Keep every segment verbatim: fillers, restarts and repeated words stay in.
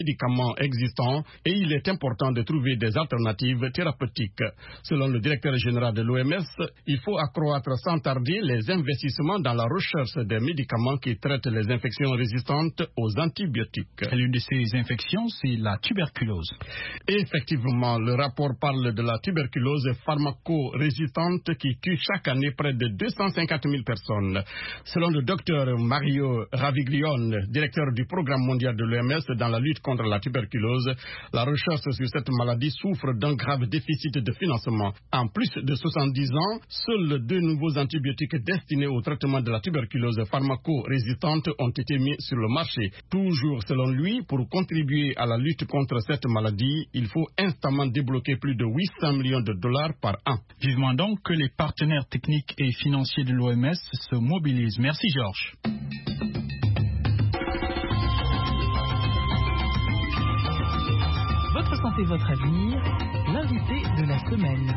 médicaments existants et il est important de trouver des alternatives thérapeutiques. Selon le directeur général de l'O M S, il faut accroître sans tarder les investissements dans la recherche des médicaments qui traitent les infections résistantes aux antibiotiques. L'une de ces infections, c'est la tuberculose. Effectivement, le rapport parle de la tuberculose pharmaco-résistante qui tue chaque année près de deux cent cinquante mille personnes. Selon le docteur Mario Raviglione, directeur du programme mondial de l'O M S dans la lutte contre contre la tuberculose, la recherche sur cette maladie souffre d'un grave déficit de financement. En plus de soixante-dix ans, seuls deux nouveaux antibiotiques destinés au traitement de la tuberculose pharmaco-résistante ont été mis sur le marché. Toujours selon lui, pour contribuer à la lutte contre cette maladie, il faut instamment débloquer plus de huit cents millions de dollars par an. Vivement donc que les partenaires techniques et financiers de l'O M S se mobilisent. Merci Georges. Votre santé, votre avenir, l'invité de la semaine.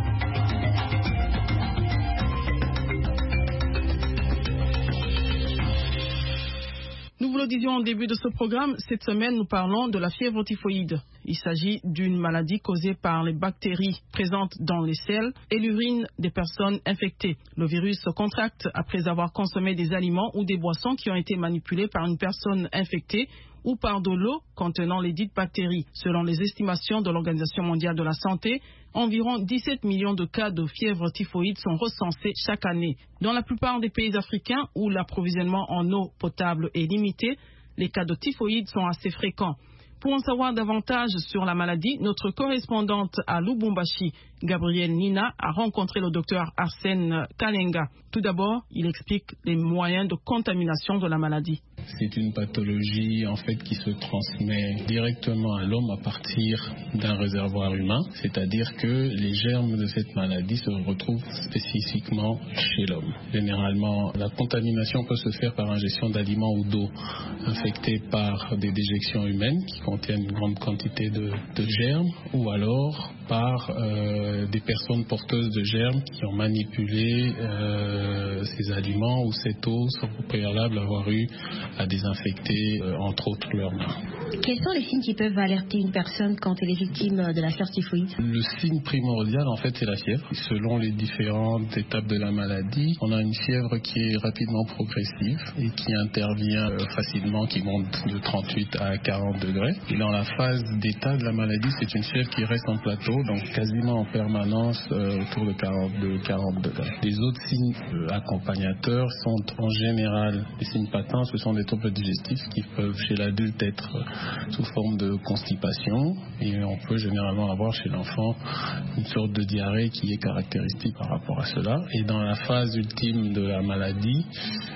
Nous vous le disions au début de ce programme, cette semaine nous parlons de la fièvre typhoïde. Il s'agit d'une maladie causée par les bactéries présentes dans les selles et l'urine des personnes infectées. Le virus se contracte après avoir consommé des aliments ou des boissons qui ont été manipulés par une personne infectée ou par de l'eau contenant les dites bactéries. Selon les estimations de l'Organisation mondiale de la santé, environ dix-sept millions de cas de fièvre typhoïde sont recensés chaque année. Dans la plupart des pays africains où l'approvisionnement en eau potable est limité, les cas de typhoïde sont assez fréquents. Pour en savoir davantage sur la maladie, notre correspondante à Lubumbashi, Gabrielle Nina, a rencontré le docteur Arsène Kalenga. Tout d'abord, il explique les moyens de contamination de la maladie. C'est une pathologie en fait qui se transmet directement à l'homme à partir d'un réservoir humain, c'est-à-dire que les germes de cette maladie se retrouvent spécifiquement chez l'homme. Généralement, la contamination peut se faire par ingestion d'aliments ou d'eau infectés par des déjections humaines qui contiennent une grande quantité de, de germes, ou alors par euh, des personnes porteuses de germes qui ont manipulé euh, ces aliments ou cette eau sans au préalable avoir eu à désinfecter euh, entre autres leurs mains. Quels sont les signes qui peuvent alerter une personne quand elle est victime de la fièvre typhoïde? Le signe primordial en fait c'est la fièvre. Selon les différentes étapes de la maladie, on a une fièvre qui est rapidement progressive et qui intervient euh, facilement, qui monte de trente-huit à quarante degrés. Et dans la phase d'état de la maladie, c'est une fièvre qui reste en plateau, donc quasiment en permanence euh, autour de quarante degrés. Les autres signes euh, accompagnateurs sont en général des signes patents, ce sont des troubles digestifs qui peuvent chez l'adulte être euh, sous forme de constipation, et on peut généralement avoir chez l'enfant une sorte de diarrhée qui est caractéristique par rapport à cela. Et dans la phase ultime de la maladie,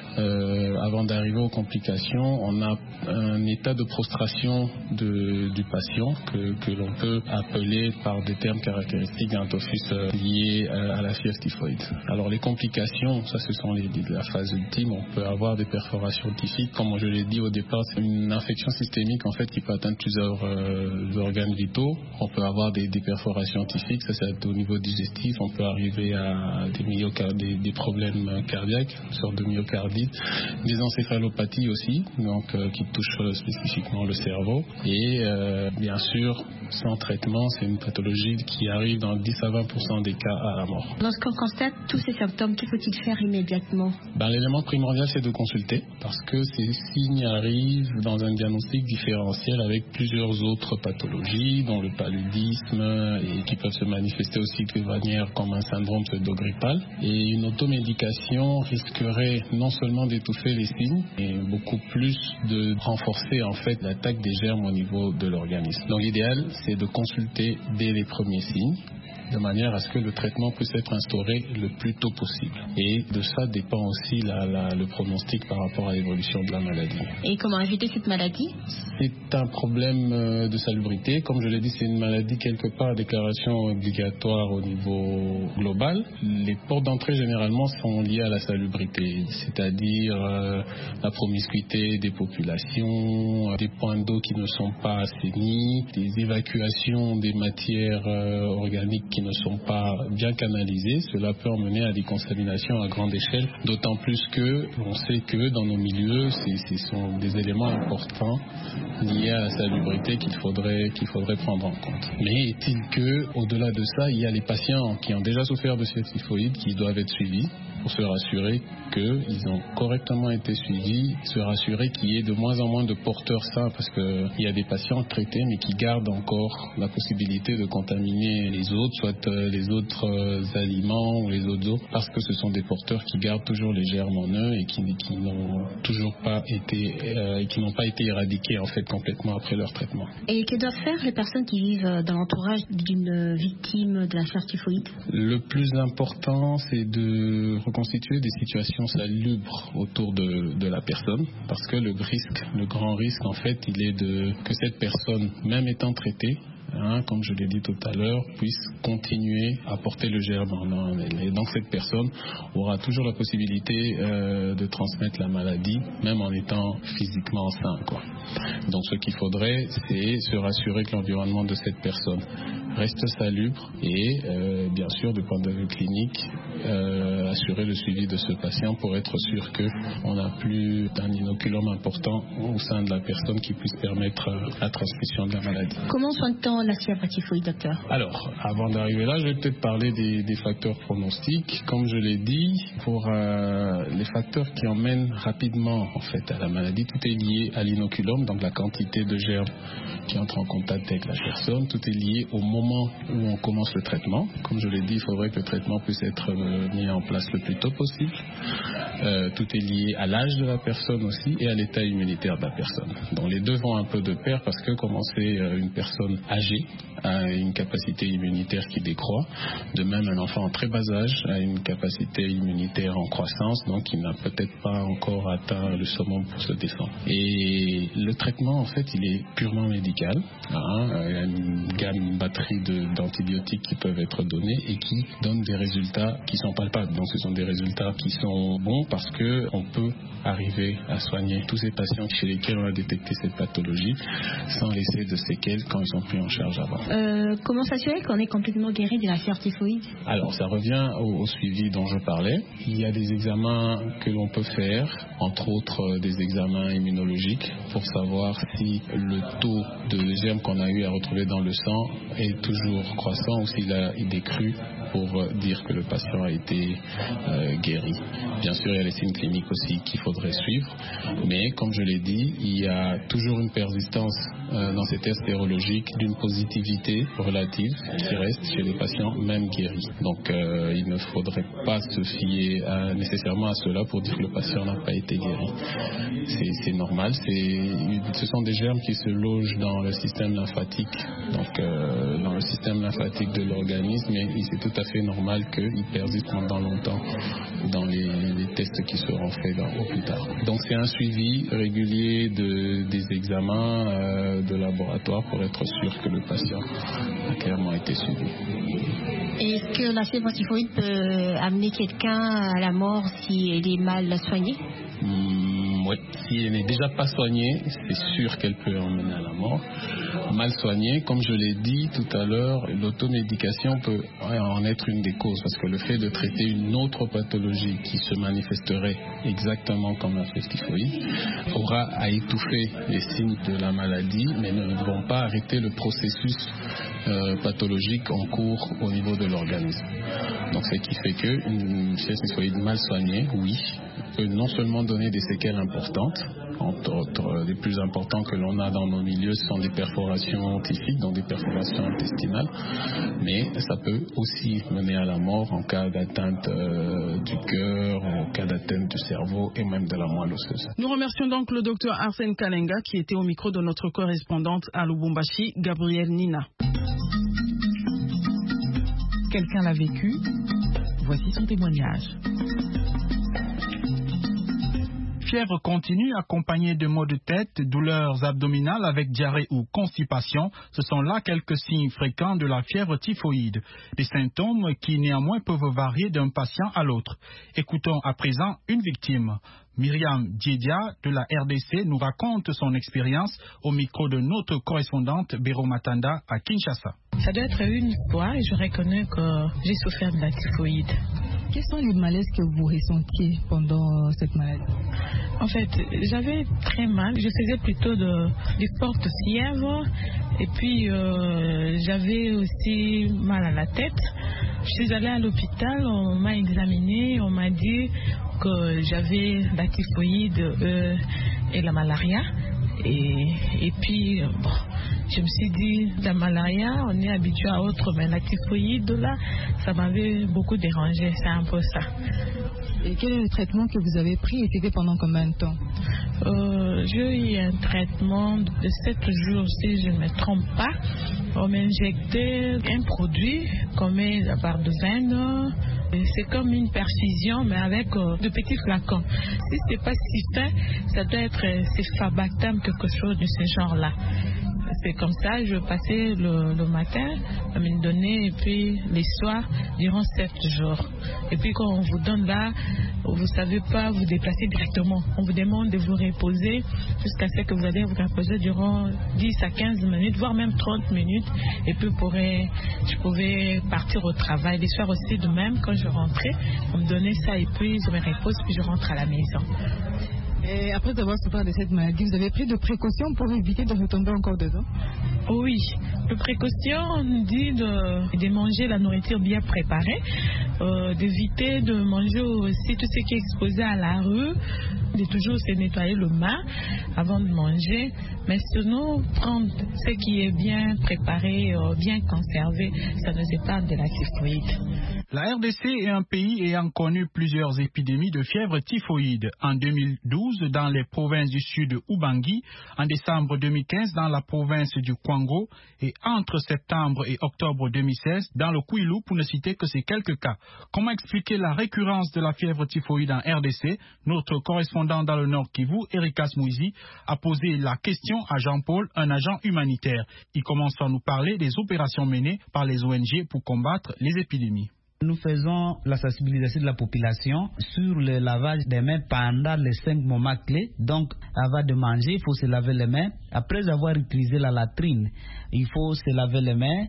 Euh, avant d'arriver aux complications, on a un état de prostration de, du patient que, que l'on peut appeler par des termes caractéristiques d'un tophus euh, lié euh, à la fièvre typhoïde. Alors les complications, ça ce sont les, la phase ultime. On peut avoir des perforations typhiques, comme je l'ai dit au départ, c'est une infection systémique en fait qui peut atteindre plusieurs euh, organes vitaux. On peut avoir des, des perforations typhiques, ça c'est au niveau digestif. On peut arriver à des, myocardi- des, des problèmes cardiaques, une sorte de myocardite. Des encéphalopathies aussi, donc euh, qui touchent euh, spécifiquement le cerveau. Et euh, bien sûr, sans traitement, c'est une pathologie qui arrive dans dix à vingt pour cent des cas à la mort. Lorsqu'on constate tous ces symptômes, que faut-il faire immédiatement? Ben, l'élément primordial, c'est de consulter, parce que ces signes arrivent dans un diagnostic différentiel avec plusieurs autres pathologies, dont le paludisme, et qui peuvent se manifester aussi de manière comme un syndrome pseudo-grippal. Et une automédication risquerait non seulement d'étouffer les signes, et beaucoup plus de renforcer en fait l'attaque des germes au niveau de l'organisme. Donc l'idéal, c'est de consulter dès les premiers signes, de manière à ce que le traitement puisse être instauré le plus tôt possible. Et de ça dépend aussi la, la, le pronostic par rapport à l'évolution de la maladie. Et comment éviter cette maladie? C'est un problème de salubrité. Comme je l'ai dit, c'est une maladie quelque part à déclaration obligatoire au niveau global. Les portes d'entrée généralement sont liées à la salubrité, c'est-à-dire euh, la promiscuité des populations, des points d'eau qui ne sont pas assainis, des évacuations des matières euh, organiques qui ne sont pas bien canalisés, cela peut emmener à des contaminations à grande échelle, d'autant plus que on sait que dans nos milieux, ce sont des éléments importants liés à la salubrité qu'il faudrait, qu'il faudrait prendre en compte. Mais est-il que, au-delà de ça, il y a les patients qui ont déjà souffert de fièvre typhoïde qui doivent être suivis pour se rassurer qu'ils ont correctement été suivis, se rassurer qu'il y ait de moins en moins de porteurs sains, parce qu'il y a des patients traités mais qui gardent encore la possibilité de contaminer les autres, soit les autres aliments ou les autres eaux, parce que ce sont des porteurs qui gardent toujours les germes en eux et qui, qui n'ont toujours pas été, euh, qui n'ont pas été éradiqués en fait complètement après leur traitement. Et que doivent faire les personnes qui vivent dans l'entourage d'une victime de la fièvre typhoïde? Le plus important, c'est de reconstituer des situations salubres autour de, de la personne, parce que le risque, le grand risque en fait, il est de que cette personne, même étant traitée, Hein, comme je l'ai dit tout à l'heure, puisse continuer à porter le germe en elle. Et donc cette personne aura toujours la possibilité euh, de transmettre la maladie, même en étant physiquement sain, quoi. Donc ce qu'il faudrait, c'est se rassurer que l'environnement de cette personne reste salubre et euh, bien sûr, du point de vue clinique, euh, assurer le suivi de ce patient pour être sûr qu'on n'a plus d'un inoculum important au sein de la personne qui puisse permettre la transmission de la maladie. Comment soigne-t-on la fièvre typhoïde, docteur? Alors, avant d'arriver là, je vais peut-être parler des, des facteurs pronostiques. Comme je l'ai dit, pour euh, les facteurs qui emmènent rapidement en fait à la maladie, tout est lié à l'inoculum, donc la quantité de germes qui entrent en contact avec la personne. Tout est lié au moment où on commence le traitement. Comme je l'ai dit, il faudrait que le traitement puisse être euh, mis en place le plus tôt possible. Euh, tout est lié à l'âge de la personne aussi et à l'état immunitaire de la personne. Donc les deux vont un peu de pair, parce que commencer euh, une personne âgée a une capacité immunitaire qui décroît. De même, un enfant en très bas âge a une capacité immunitaire en croissance, donc il n'a peut-être pas encore atteint le summum pour se défendre. Et le traitement, en fait, il est purement médical. Hein. Il y a une gamme, une batterie de, d'antibiotiques qui peuvent être donnés et qui donnent des résultats qui sont palpables. Donc ce sont des résultats qui sont bons parce qu'on peut arriver à soigner tous ces patients chez lesquels on a détecté cette pathologie sans laisser de séquelles quand ils sont pris en charge avant. Euh, comment s'assurer qu'on est complètement guéri de la fièvre typhoïde? Alors ça revient au, au suivi dont je parlais. Il y a des examens que l'on peut faire, entre autres euh, des examens immunologiques pour savoir si le taux de germes qu'on a eu à retrouver dans le sang est toujours croissant ou s'il a il décru pour euh, dire que le patient a été euh, guéri. Bien sûr, il y a les signes cliniques aussi qu'il faudrait suivre, mais comme je l'ai dit, il y a toujours une persistance euh, dans ces tests sérologiques d'une positivité relative qui reste chez les patients même guéris. Donc euh, il ne faudrait pas se fier à, nécessairement à cela pour dire que le patient n'a pas été guéri. C'est, c'est normal, c'est, ce sont des germes qui se logent dans le système lymphatique, donc euh, dans le système lymphatique de l'organisme, et c'est tout à fait normal qu'ils persistent pendant longtemps dans les, les tests qui seront faits dans, au plus tard. Donc c'est un suivi régulier de, des examens euh, de laboratoire pour être sûr que le patient a clairement été suivi. Est-ce que la fièvre typhoïde peut amener quelqu'un à la mort si elle est mal soignée? Mmh, oui, si elle n'est déjà pas soignée, c'est sûr qu'elle peut emmener à la mort. Mal soignée, comme je l'ai dit tout à l'heure, l'automédication peut en être une des causes, parce que le fait de traiter une autre pathologie qui se manifesterait exactement comme la fièvre typhoïde aura à étouffer les signes de la maladie, mais ne vont pas arrêter le processus euh, pathologique en cours au niveau de l'organisme. Donc ce qui fait qu'une fièvre typhoïde mal soignée, oui, peut non seulement donner des séquelles importantes, entre autres, les plus importants que l'on a dans nos milieux sont des perforations typhiques, donc des perforations intestinales, mais ça peut aussi mener à la mort en cas d'atteinte euh, du cœur, en cas d'atteinte du cerveau et même de la moelle osseuse. Nous remercions donc le docteur Arsène Kalenga qui était au micro de notre correspondante à Lubumbashi, Gabrielle Nina. Quelqu'un l'a vécu, voici son témoignage. fièvre continue accompagnée de maux de tête, douleurs abdominales avec diarrhée ou constipation, ce sont là quelques signes fréquents de la fièvre typhoïde. Des symptômes qui néanmoins peuvent varier d'un patient à l'autre. Écoutons à présent une victime. Myriam Diedia de la R D C nous raconte son expérience au micro de notre correspondante Béro Matanda à Kinshasa. Ça doit être une fois et je reconnais que j'ai souffert de la typhoïde. Quels sont les malaises que vous ressentiez pendant cette maladie? En fait, j'avais très mal. Je faisais plutôt de, de fortes fièvres et puis euh, j'avais aussi mal à la tête. Je suis allée à l'hôpital, on m'a examiné, on m'a dit que j'avais la typhoïde euh, et la malaria. Et, et puis, bon, je me suis dit, la malaria, on est habitué à autre, mais la typhoïde, là, ça m'avait beaucoup dérangé, c'est un peu ça. Et quel est le traitement que vous avez pris et c'était pendant combien de temps? euh, J'ai eu un traitement de sept jours, si je ne me trompe pas. On m'injectait un produit qu'on met à part de veine. C'est comme une perfusion, mais avec euh, de petits flacons. Si c'est pas si fin, ça doit être euh, cefabactam, quelque chose de ce genre-là. C'est comme ça, je passais le, le matin, on me donnait, et puis les soirs, durant sept jours. Et puis quand on vous donne là, vous ne savez pas vous déplacer directement. On vous demande de vous reposer jusqu'à ce que vous allez vous reposer durant dix à quinze minutes, voire même trente minutes. Et puis pourrais, je pouvais partir au travail. Les soirs aussi de même, quand je rentrais, on me donnait ça et puis je me repose, puis je rentre à la maison. Et après avoir souffert de cette maladie, vous avez pris de précautions pour éviter de retomber encore dedans? Oui, de précautions, on dit de, de manger la nourriture bien préparée, euh, d'éviter de manger aussi tout ce qui est exposé à la rue, de toujours se nettoyer le main avant de manger, mais sinon prendre ce qui est bien préparé, euh, bien conservé, ça nous épargne de la typhoïde. La R D C est un pays ayant connu plusieurs épidémies de fièvre typhoïde. En deux mille douze, dans les provinces du sud Ubangi, en décembre deux mille quinze, dans la province du Kwango, et entre septembre et octobre deux mille seize, dans le Kwilu, pour ne citer que ces quelques cas. Comment expliquer la récurrence de la fièvre typhoïde en R D C? Notre correspondant dans le Nord Kivu, Erikas Mouizi, a posé la question à Jean-Paul, un agent humanitaire. Il commence par nous parler des opérations menées par les O N G pour combattre les épidémies. Nous faisons la sensibilisation de la population sur le lavage des mains pendant les cinq moments clés. Donc, avant de manger, il faut se laver les mains. Après avoir utilisé la latrine, il faut se laver les mains.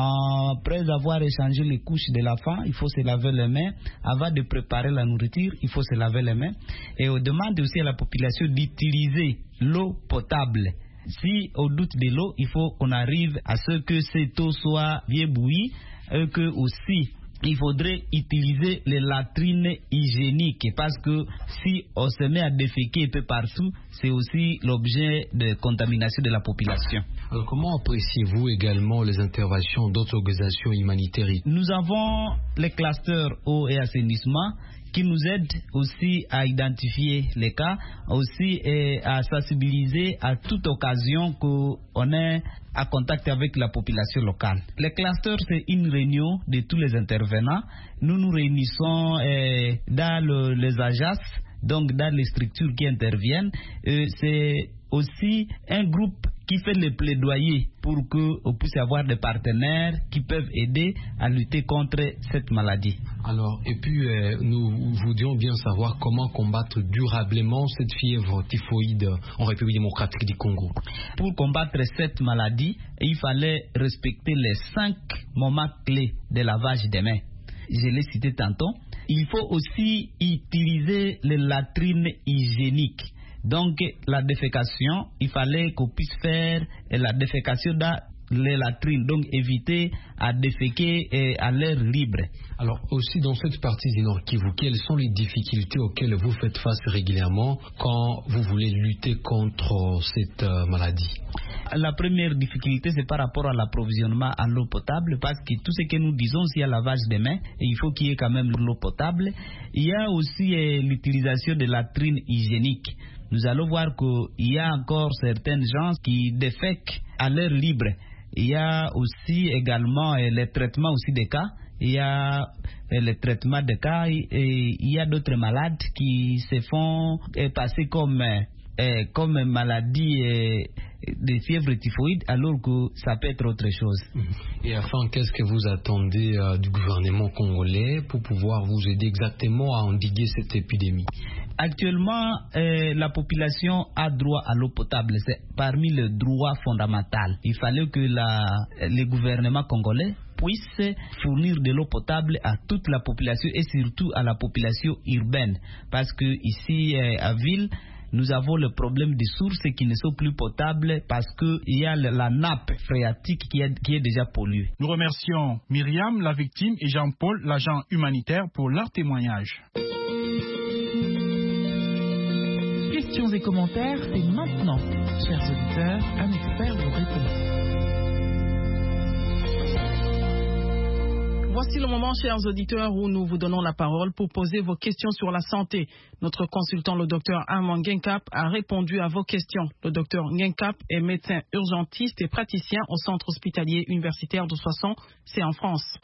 Après avoir échangé les couches de l'enfant, il faut se laver les mains. Avant de préparer la nourriture, il faut se laver les mains. Et on demande aussi à la population d'utiliser l'eau potable. Si on doute de l'eau, il faut qu'on arrive à ce que cette eau soit bien bouillie et que aussi il faudrait utiliser les latrines hygiéniques parce que si on se met à déféquer un peu partout, c'est aussi l'objet de contamination de la population. Alors comment appréciez-vous également les interventions d'autres organisations humanitaires? Nous avons les clusters eau et assainissement qui nous aident aussi à identifier les cas, aussi et à sensibiliser à toute occasion qu'on est à contact avec la population locale. Les clusters, c'est une réunion de tous les intervenants. Nous nous réunissons eh, dans le, les agences, donc dans les structures qui interviennent. Euh, c'est aussi un groupe qui fait le plaidoyer pour qu'on puisse avoir des partenaires qui peuvent aider à lutter contre cette maladie. Alors, et puis, euh, nous voudrions bien savoir comment combattre durablement cette fièvre typhoïde en République démocratique du Congo. Pour combattre cette maladie, il fallait respecter les cinq moments clés de lavage des mains. Je l'ai cité tantôt. Il faut aussi utiliser les latrines hygiéniques. Donc, la défécation, il fallait qu'on puisse faire la défécation dans les latrines, donc éviter à déféquer à l'air libre. Alors, aussi dans cette partie du Nord Kivu, quelles sont les difficultés auxquelles vous faites face régulièrement quand vous voulez lutter contre cette euh, maladie? La première difficulté, c'est par rapport à l'approvisionnement en eau potable, parce que tout ce que nous disons, s'il y a lavage des mains, il faut qu'il y ait quand même l'eau potable. Il y a aussi euh, l'utilisation de latrines hygiéniques. Nous allons voir qu'il y a encore certaines gens qui défèquent à l'air libre. Il y a aussi également euh, les traitements aussi des cas il y a le traitement de cas et il y a d'autres malades qui se font passer comme euh, comme maladie euh, de fièvre typhoïde alors que ça peut être autre chose. Et enfin, qu'est-ce que vous attendez euh, du gouvernement congolais pour pouvoir vous aider exactement à endiguer cette épidémie? Actuellement, euh, la population a droit à l'eau potable. C'est parmi les droits fondamentaux. Il fallait que la, le gouvernement congolais puisse fournir de l'eau potable à toute la population et surtout à la population urbaine. Parce que ici, euh, à Ville, nous avons le problème des sources qui ne sont plus potables parce qu'il y a la nappe phréatique qui est, qui est déjà polluée. Nous remercions Myriam, la victime, et Jean-Paul, l'agent humanitaire, pour leur témoignage. Questions et commentaires, c'est maintenant. Chers auditeurs, un expert vous répond. Voici le moment, chers auditeurs, où nous vous donnons la parole pour poser vos questions sur la santé. Notre consultant, le docteur Armand Ngenkap, a répondu à vos questions. Le docteur Ngenkap est médecin urgentiste et praticien au centre hospitalier universitaire de Soissons, c'est en France.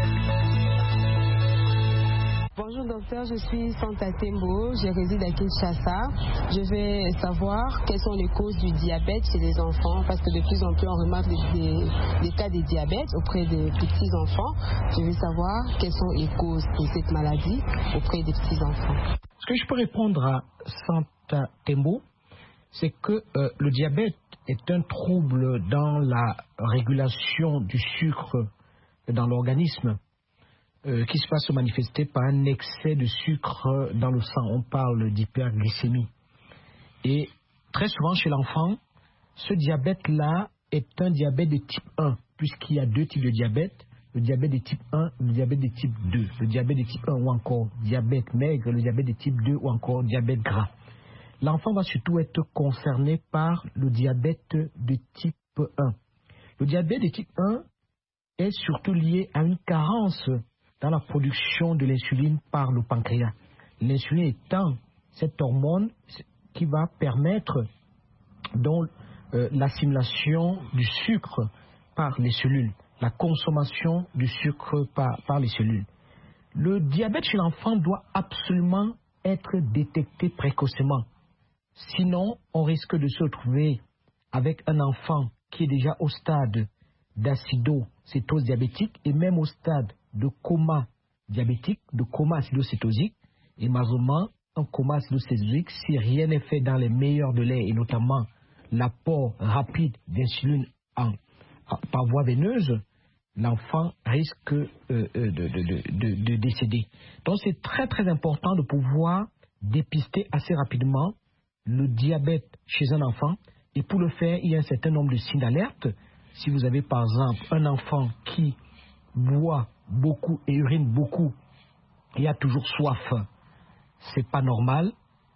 Bonjour docteur, je suis Santa Tembo, je réside à Kinshasa. Je vais savoir quelles sont les causes du diabète chez les enfants parce que de plus en plus on remarque des, des, des cas de diabète auprès des petits enfants. Je veux savoir quelles sont les causes de cette maladie auprès des petits enfants. Ce que je peux répondre à Santa Tembo, c'est que euh, le diabète est un trouble dans la régulation du sucre dans l'organisme. Euh, qui se va se manifester par un excès de sucre dans le sang. On parle d'hyperglycémie. Et très souvent chez l'enfant, ce diabète-là est un diabète de type un, puisqu'il y a deux types de diabète, le diabète de type un et le diabète de type deux. Le diabète de type un ou encore diabète maigre, le diabète de type deux ou encore diabète gras. L'enfant va surtout être concerné par le diabète de type un. Le diabète de type un est surtout lié à une carence dans la production de l'insuline par le pancréas. L'insuline étant cette hormone qui va permettre donc euh, l'assimilation du sucre par les cellules, la consommation du sucre par, par les cellules. Le diabète chez l'enfant doit absolument être détecté précocement. Sinon, on risque de se retrouver avec un enfant qui est déjà au stade d'acidocétose diabétique et même au stade de coma diabétique, de coma acidocétosique, et malheureusement, un coma acidocétosique, si rien n'est fait dans les meilleurs délais, et notamment l'apport rapide d'insuline en, en, par voie veineuse, l'enfant risque euh, euh, de, de, de, de décéder. Donc c'est très très important de pouvoir dépister assez rapidement le diabète chez un enfant, et pour le faire, il y a un certain nombre de signes d'alerte. Si vous avez par exemple un enfant qui boit beaucoup et urine beaucoup, il a toujours soif, c'est pas normal.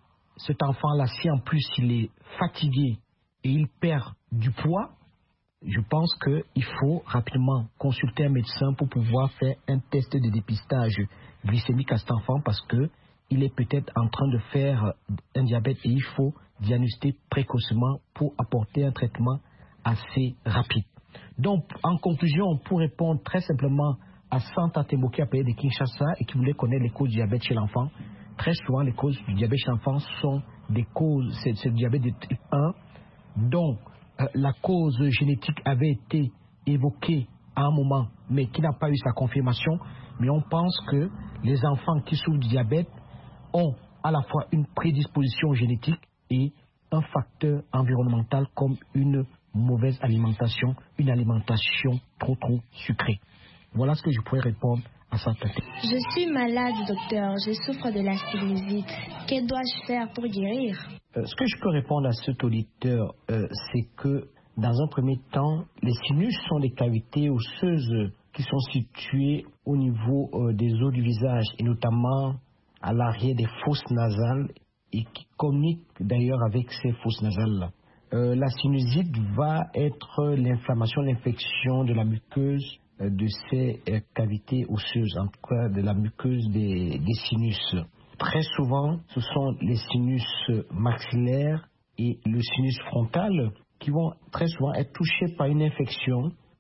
Cet enfant-là, si en plus il est fatigué et il perd du poids, je pense qu'il faut rapidement consulter un médecin pour pouvoir faire un test de dépistage glycémique à cet enfant parce qu'il est peut-être en train de faire un diabète et il faut diagnostiquer précocement pour apporter un traitement assez rapide. Donc, en conclusion, pour répondre très simplement à Santa Tembo qui a payé de Kinshasa et qui voulait connaître les causes du diabète chez l'enfant, très souvent les causes du diabète chez l'enfant sont des causes, c'est, c'est le diabète de type un, dont euh, la cause génétique avait été évoquée à un moment, mais qui n'a pas eu sa confirmation. Mais on pense que les enfants qui souffrent du diabète ont à la fois une prédisposition génétique et un facteur environnemental comme une mauvaise alimentation, une alimentation trop trop sucrée. Voilà ce que je pourrais répondre à ça. Je suis malade, docteur. Je souffre de la sinusite. Que dois-je faire pour guérir? euh, Ce que je peux répondre à cet auditeur, euh, c'est que dans un premier temps, les sinus sont des cavités osseuses qui sont situées au niveau euh, des os du visage et notamment à l'arrière des fosses nasales et qui communiquent d'ailleurs avec ces fosses nasales-là. Euh, la sinusite va être l'inflammation, l'infection de la muqueuse euh, de ces euh, cavités osseuses, en tout cas de la muqueuse des, des sinus. Très souvent, ce sont les sinus maxillaires et le sinus frontal qui vont très souvent être touchés par une infection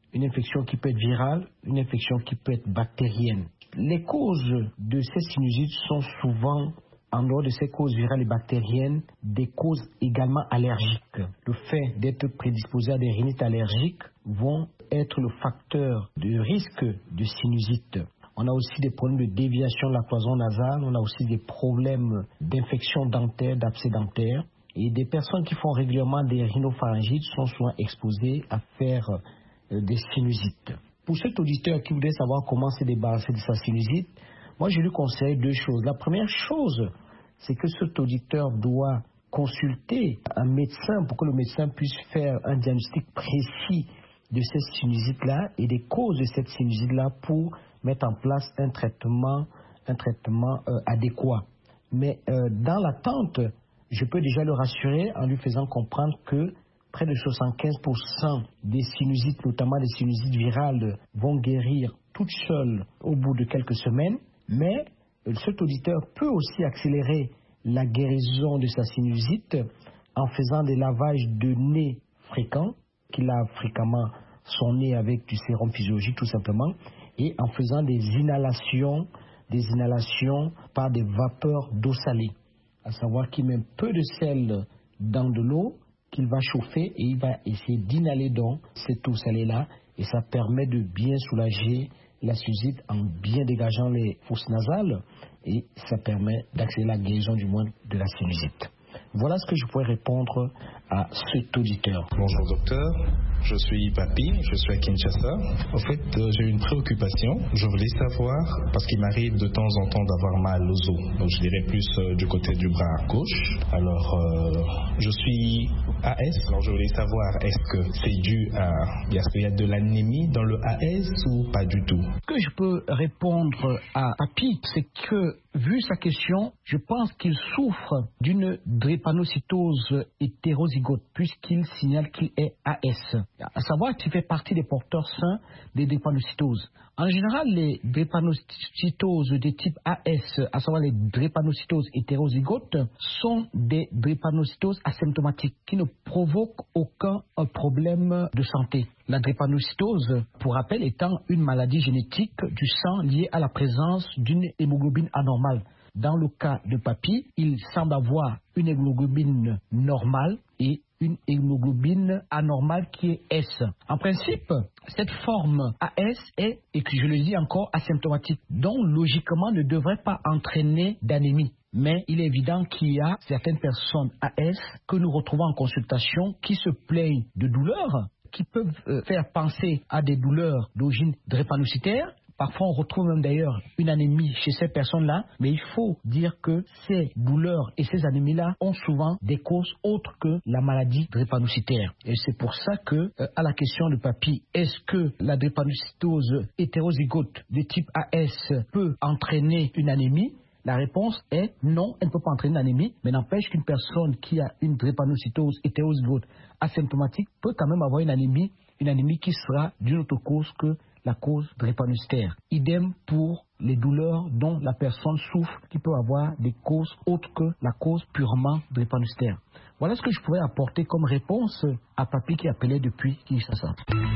une infection qui peut être virale, une infection qui peut être bactérienne. Les causes de ces sinusites sont souvent, en dehors de ces causes virales et bactériennes, des causes également allergiques. Le fait d'être prédisposé à des rhinites allergiques vont être le facteur de risque de sinusite. On a aussi des problèmes de déviation de la cloison nasale, on a aussi des problèmes d'infection dentaire, d'abcès dentaire. Et des personnes qui font régulièrement des rhinopharyngites sont souvent exposées à faire euh, des sinusites. Pour cet auditeur qui voudrait savoir comment se débarrasser de sa sinusite, moi je lui conseille deux choses. La première chose, c'est que cet auditeur doit consulter un médecin pour que le médecin puisse faire un diagnostic précis de cette sinusite-là et des causes de cette sinusite-là pour mettre en place un traitement, un traitement euh, adéquat. Mais euh, dans l'attente, je peux déjà le rassurer en lui faisant comprendre que près de soixante-quinze pour cent des sinusites, notamment des sinusites virales, vont guérir toutes seules au bout de quelques semaines. Mais cet auditeur peut aussi accélérer la guérison de sa sinusite en faisant des lavages de nez fréquents, qu'il lave fréquemment son nez avec du sérum physiologique tout simplement, et en faisant des inhalations, des inhalations par des vapeurs d'eau salée. À savoir qu'il met peu de sel dans de l'eau, qu'il va chauffer et il va essayer d'inhaler dans cette eau salée-là et ça permet de bien soulager la sinusite en bien dégageant les fosses nasales et ça permet d'accélérer la guérison du moins de la sinusite. Voilà ce que je pourrais répondre à cet auditeur. Bonjour docteur, je suis Papi, je suis à Kinshasa. En fait, euh, j'ai une préoccupation. Je voulais savoir, parce qu'il m'arrive de temps en temps d'avoir mal aux os, donc je dirais plus euh, du côté du bras gauche. Alors, euh, je suis A S, alors je voulais savoir, est-ce que c'est dû à... Est-ce qu'il y a de l'anémie dans le A S ou pas du tout? Ce que je peux répondre à Papi, c'est que, vu sa question, je pense qu'il souffre d'une drépanocytose hétérozygote, puisqu'il signale qu'il est A S. À savoir qu'il fait partie des porteurs sains des drépanocytoses. En général, les drépanocytoses de type A S, à savoir les drépanocytoses hétérozygotes, sont des drépanocytoses asymptomatiques qui ne provoquent aucun problème de santé. La drépanocytose, pour rappel, étant une maladie génétique du sang liée à la présence d'une hémoglobine anormale. Dans le cas de Papi, il semble avoir une hémoglobine normale et une hémoglobine anormale qui est S. En principe, cette forme A S est, et que je le dis encore, asymptomatique, donc logiquement ne devrait pas entraîner d'anémie. Mais il est évident qu'il y a certaines personnes A S que nous retrouvons en consultation qui se plaignent de douleurs, qui peuvent euh, faire penser à des douleurs d'origine drépanocytaire. Parfois, on retrouve même d'ailleurs une anémie chez ces personnes-là, mais il faut dire que ces douleurs et ces anémies-là ont souvent des causes autres que la maladie drépanocytaire. Et c'est pour ça que, euh, à la question de Papi, est-ce que la drépanocytose hétérozygote de type A S peut entraîner une anémie? La réponse est non, elle ne peut pas entraîner une anémie, mais n'empêche qu'une personne qui a une drépanocytose hétérozygote asymptomatique peut quand même avoir une anémie, une anémie qui sera d'une autre cause que la cause drépanocytaire. Idem pour les douleurs dont la personne souffre, qui peut avoir des causes autres que la cause purement drépanocytaire. Voilà ce que je pourrais apporter comme réponse à Papi qui appelait depuis Kinshasa.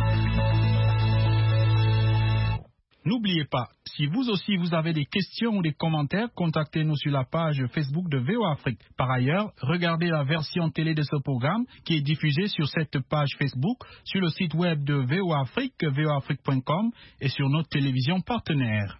N'oubliez pas, si vous aussi vous avez des questions ou des commentaires, contactez-nous sur la page Facebook de V O A Afrique. Par ailleurs, regardez la version télé de ce programme qui est diffusée sur cette page Facebook, sur le site web de V O A Afrique, v o a afrique point com et sur notre télévision partenaire.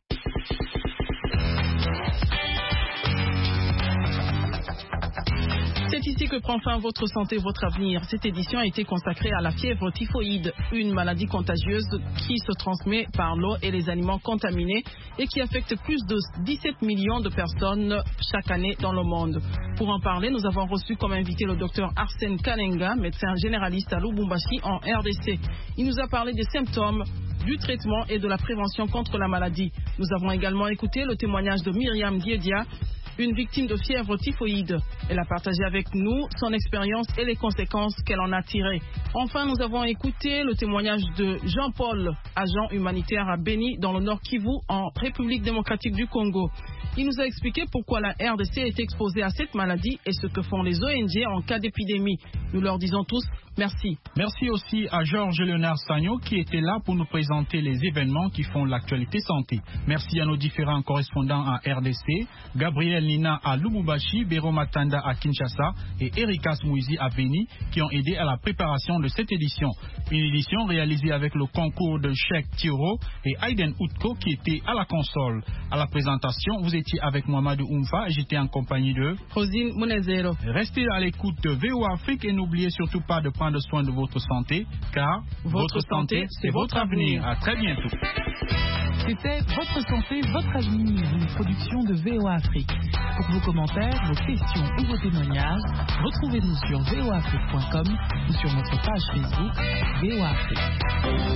C'est ici que prend fin votre santé, votre avenir. Cette édition a été consacrée à la fièvre typhoïde, une maladie contagieuse qui se transmet par l'eau et les aliments contaminés et qui affecte plus de dix-sept millions de personnes chaque année dans le monde. Pour en parler, nous avons reçu comme invité le docteur Arsène Kanenga, médecin généraliste à Lubumbashi en R D C. Il nous a parlé des symptômes, du traitement et de la prévention contre la maladie. Nous avons également écouté le témoignage de Myriam Diedia, une victime de fièvre typhoïde. Elle a partagé avec nous son expérience et les conséquences qu'elle en a tirées. Enfin, nous avons écouté le témoignage de Jean-Paul, agent humanitaire à Beni, dans le Nord Kivu, en République démocratique du Congo. Il nous a expliqué pourquoi la R D C est exposée à cette maladie et ce que font les O N G en cas d'épidémie. Nous leur disons tous Merci. Merci aussi à Georges Léonard Sagno qui était là pour nous présenter les événements qui font l'actualité santé. Merci à nos différents correspondants à R D C, Gabriel Nina à Lubumbashi, Béro Matanda à Kinshasa et Erika Smouizi à Beni qui ont aidé à la préparation de cette édition. Une édition réalisée avec le concours de Cheikh Tiro et Aiden Outko qui était à la console. À la présentation, vous étiez avec Mohamedou Oumfa et j'étais en compagnie de Rosine Mounezero. Restez à l'écoute de V O Afrique et n'oubliez surtout pas de prendre soin de votre santé car votre, votre santé, c'est votre avenir. À très bientôt. C'était Votre santé, votre avenir, une production de V O Afrique. Pour vos commentaires, vos questions ou vos témoignages, retrouvez-nous sur v o afrique point com ou sur notre page Facebook V O Afrique.